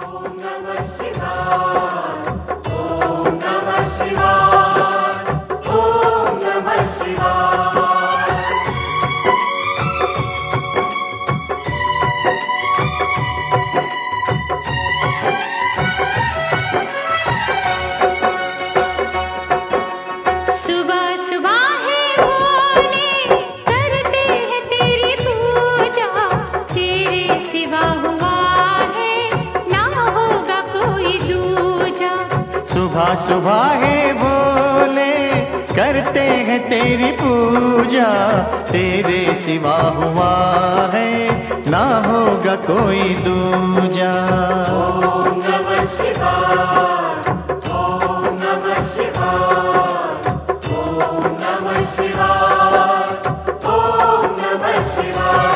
सुबह सुबह है भोले करते हैं तेरी पूजा, तेरे सिवा हुआ है ना होगा कोई दूजा। ओम नमः शिवाय, ओम नमः शिवाय, ओम नमः शिवाय, ओम नमः शिवाय।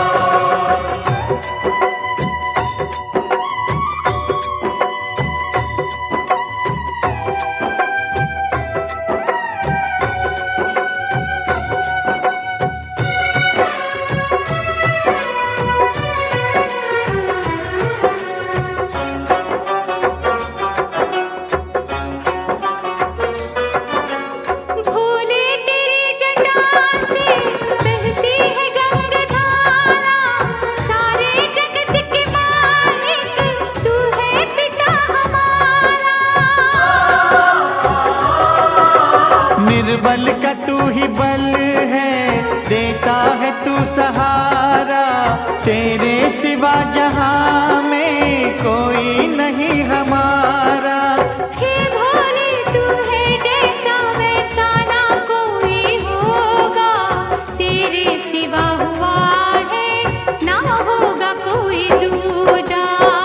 निर्बल का तू ही बल है, देता है तू सहारा, तेरे सिवा जहां में कोई नहीं हमारा। हे भोले तू है जैसा वैसा ना कोई होगा, तेरे सिवा हुआ है ना होगा कोई दूजा।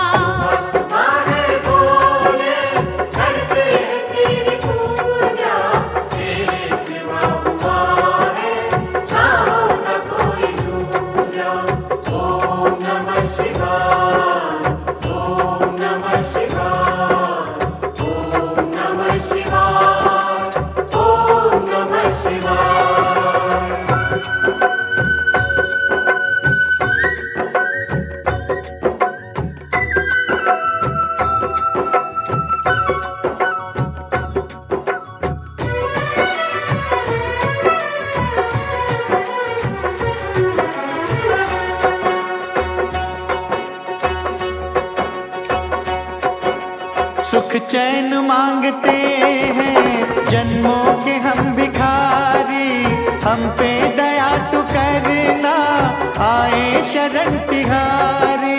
सुख चैन मांगते हैं जन्मों के हम भिखारी, हम पे दया तू करना आए शरण तिहारी।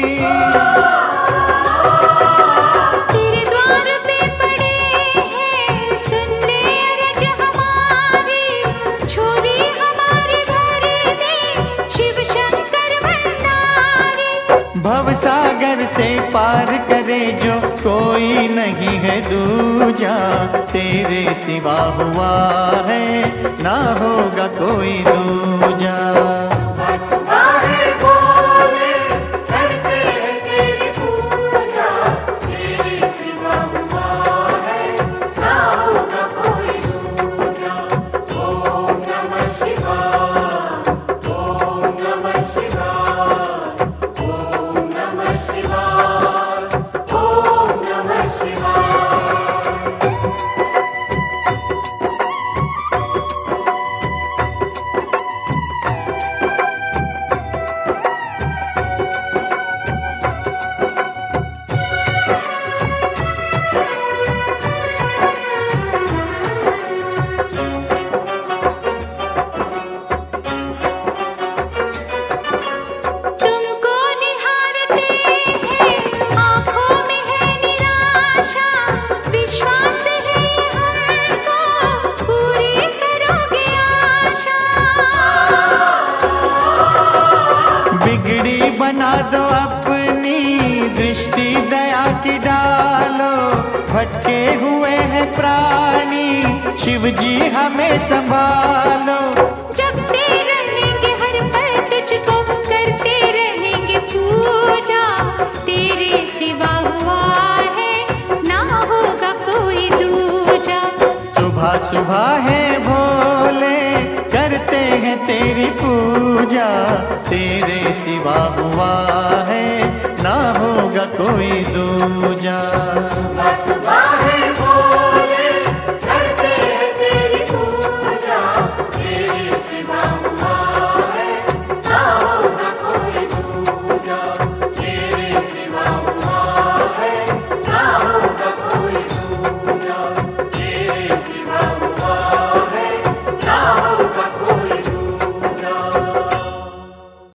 तेरे द्वार पे पड़े हैं सुन ले अरज हमारी, झोली हमारी भर दे शिव शंकर भंडारी। भवसागर से पार करे जो कोई नहीं है दूजा, तेरे सिवा हुआ है ना होगा कोई दूजा। सुबह सुबह है भोले करते हैं तेरी पूजा, तेरे सिवा हुआ है ना होगा कोई दूजा। ओम नमः शिवाय, ओम नमः शिवाय, ओम नमः शिवाय, ओम नमः शिवाय। तुमको निहारते हैं आँखों में है निराशा, विश्वास है हमको पूरी करोगे आशा। बिगड़ी बना दो अपनी दृष्टि दया की डालो, भटके हुए हैं प्राणी शिव जी हमें संभालो। जपते रहेंगे हर पल तुझको, करते रहेंगे पूजा, तेरे सिवा हुआ है ना होगा कोई दूजा। सुबह सुबह है भोले करते हैं तेरी पूजा, तेरे सिवा हुआ है ना होगा कोई दूजा। सुबह सुबह है